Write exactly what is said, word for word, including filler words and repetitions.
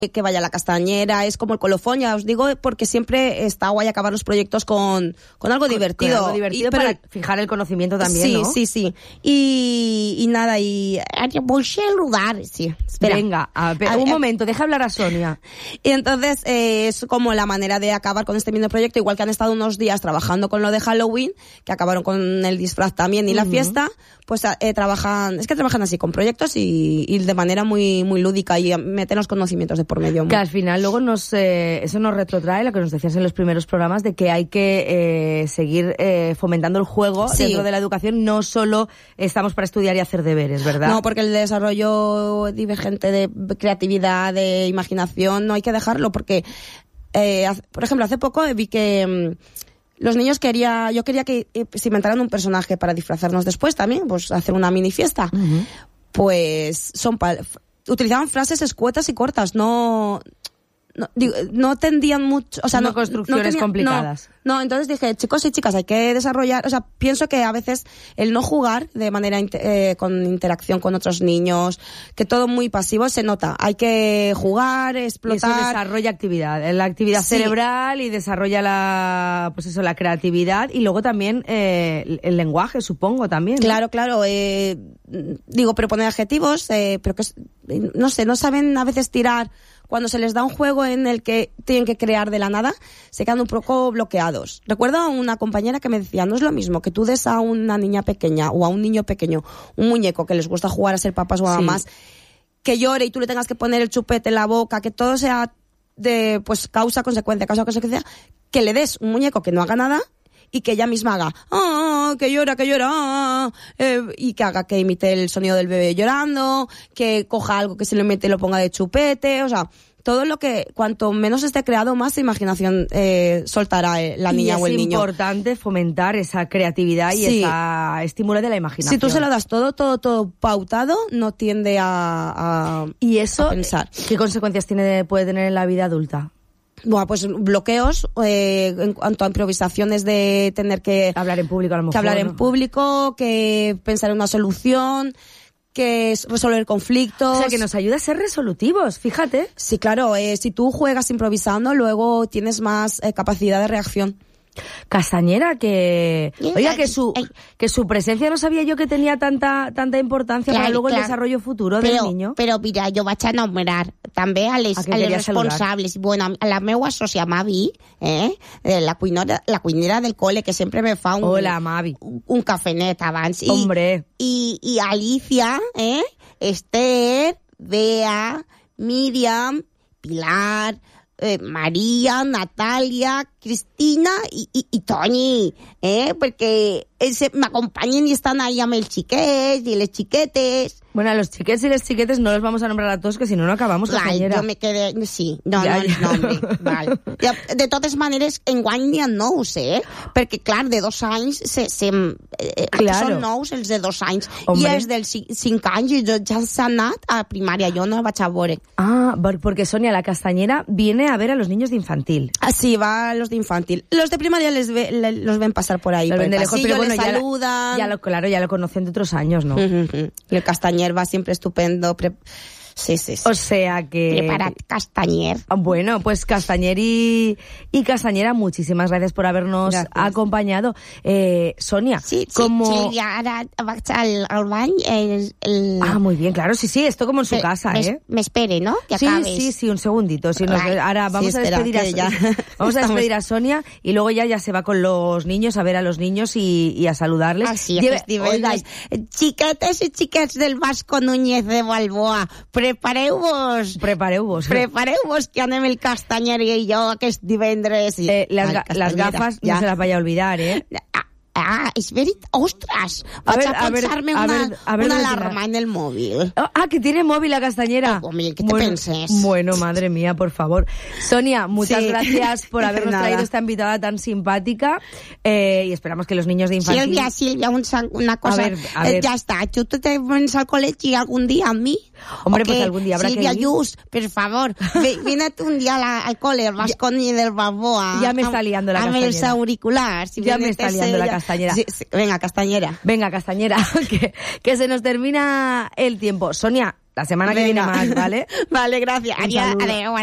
que vaya a la Castañera, es como el colofón, ya os digo, porque siempre está guay acabar los proyectos con, con algo con, divertido. Con algo divertido y, para pero, fijar el conocimiento también, sí, ¿no? Sí, sí, sí. Y, y nada, y... Voy a saludar, sí. Espera. Venga, a ver, a, un a, momento, deja hablar a Sonia. Y entonces eh, es como la manera de acabar con este mismo proyecto, igual que han estado unos días trabajando con lo de Halloween, que acabaron con el disfraz también y uh-huh. la fiesta, pues eh, trabajan, es que trabajan así con proyectos y, y de manera muy muy lúdica y meten los conocimientos de por medio. Que al final luego nos eh, eso nos retrotrae lo que nos decías en los primeros programas de que hay que eh, seguir eh, fomentando el juego sí. dentro de la educación, no solo estamos para estudiar y hacer deberes, ¿verdad? No, porque el desarrollo divergente de creatividad, de imaginación, no hay que dejarlo porque, eh, por ejemplo, hace poco vi que... Los niños quería, yo quería que se inventaran un personaje para disfrazarnos después también, pues hacer una mini fiesta. Uh-huh. Pues son pa- utilizaban frases escuetas y cortas, no no, digo, no tendían mucho, o sea, no, no construcciones no tenía, complicadas. No, no, entonces dije, chicos y chicas, hay que desarrollar, o sea, pienso que a veces el no jugar de manera eh, con interacción con otros niños, que todo muy pasivo se nota. Hay que jugar, explotar. Y eso desarrolla actividad, la actividad sí. cerebral y desarrolla la, pues eso, la creatividad y luego también eh, el lenguaje, supongo también. ¿no? Claro, claro. Eh, digo, pero poner adjetivos, eh, pero que no sé, no saben a veces tirar. Cuando se les da un juego en el que tienen que crear de la nada, se quedan un poco bloqueados. Recuerdo a una compañera que me decía, no es lo mismo que tú des a una niña pequeña o a un niño pequeño un muñeco que les gusta jugar a ser papás o a mamás, sí. que llore y tú le tengas que poner el chupete en la boca, que todo sea de pues causa-consecuencia, causa-consecuencia, que le des un muñeco que no haga nada y que ella misma haga, ah, que llora, que llora, ah, eh, y que haga, que imite el sonido del bebé llorando, que coja algo que se le mete y lo ponga de chupete, o sea, todo lo que, cuanto menos esté creado, más imaginación eh, soltará eh, la niña o el niño. Y es importante fomentar esa creatividad y sí. esa estímulo de la imaginación. Si tú se lo das todo, todo, todo pautado, no tiende a, a, ¿Y eso, a pensar. ¿Qué consecuencias tiene, puede tener en la vida adulta? Bueno, pues bloqueos eh, en cuanto a improvisaciones de tener que hablar en público, a lo mejor, que hablar ¿no? en público, que pensar en una solución, que es resolver conflictos. O sea, que nos ayuda a ser resolutivos, fíjate. Sí, claro, eh, si tú juegas improvisando, luego tienes más eh, capacidad de reacción. Castañera, que oiga, que su que su presencia no sabía yo que tenía tanta tanta importancia clar, para luego clar. el desarrollo futuro però, del niño. Però mira, jo vaig anomenar també a les, a a les responsables. Saludar. Bueno, a la meua sòcia Mavi, eh, la cuinera, la cuinera del cole, que sempre me fa un, Hola, Mavi. un, un cafenet abans. I, Hombre. I, i Alicia, eh, Esther, Bea, Míriam, Pilar, eh, Maria, Natàlia, Cristina i, i, i Toni, eh, perquè m'acompanyen i estan ahí amb els xiquets i les xiquetes. Bueno, a los chiquets y las chiquetes no los vamos a nombrar a todos, que si no, no acabamos, Castañera. Yo me quedé... Sí, no, ja, no, ja. no, hombre, val. De totes maneres, enguany n'hi ha nous, eh? Perquè, clar, de dos anys, se, se, eh, claro. són nous els de dos anys. Hombre. I els dels cinc anys ja s'han anat a primària, jo no vaig a veure. Ah, porque Sonia, la Castañera, viene a ver a los niños de infantil. Ah, sí, va a los de infantil. Los de primaria les ve, le, los ven pasar por ahí, los por el lejos, pasillo, pero bueno, les ya saludan. La, ya lo, claro, ya lo conocen de otros años, ¿no? Uh-huh, uh-huh. El Castañer va siempre estupendo. Pre- sí, sí, sí. O sea que... Preparat, Castañer. Bueno, pues Castañer y, y Castañera, muchísimas gracias por habernos gracias. acompañado. Eh, Sonia, sí, sí, como... Sílvia, ara vaig al, al bany. El, el... Ah, muy bien, claro, sí, sí, esto como en su me, casa, me, ¿eh? Me espere, ¿no? Que sí, acabes. sí, sí, un segundito. Si nos, Ay, ahora vamos sí, a espera, despedir a ya. Vamos a despedir a Sonia y luego ya, ya se va con los niños a ver a los niños y, y a saludarles. Así Lleve, es, divendres. Xiquetes i xiquets del Vasco Núñez de Balboa, prepareu-vos. Prepareu-vos. Prepareu-vos que anem el Castanyer i jo aquest divendres. Eh, las, ga- las gafas ja. no se las vaya a olvidar, ¿eh? Ah, ah, és veritat. Ostres, A vaig ver, a, a ver, posar-me a una, ver, a ver una dónde alarma la- en el móvil. Oh, ah, que tiene móvil la Castañera. Oh, hombre, ¿qué te bueno, penses? Bueno, madre mía, por favor. Sonia, muchas Sí. gracias por habernos Nada. traído esta invitada tan simpática eh, y esperamos que los niños de infantil... Sílvia, Sílvia, un, una cosa. A ver, a ver. Eh, ja està, tu te vens al col·legi algun dia amb mi? Hombre, ¿O pues qué? algún día habrá que Sílvia ir. Lluç, per favor, ve, vine un dia a la, al cole, al Vasconi del Balboa. Ya me está liando la amb Castañera. Amb els auriculars. Ya me está liando la Castañera. Sí, sí. Venga, Castañera. Venga, Castañera, que, que se nos termina el tiempo. Sonia, La semana que Venga. viene más, ¿vale? Vale, gracias. Un Adiós. saludo. Adiós.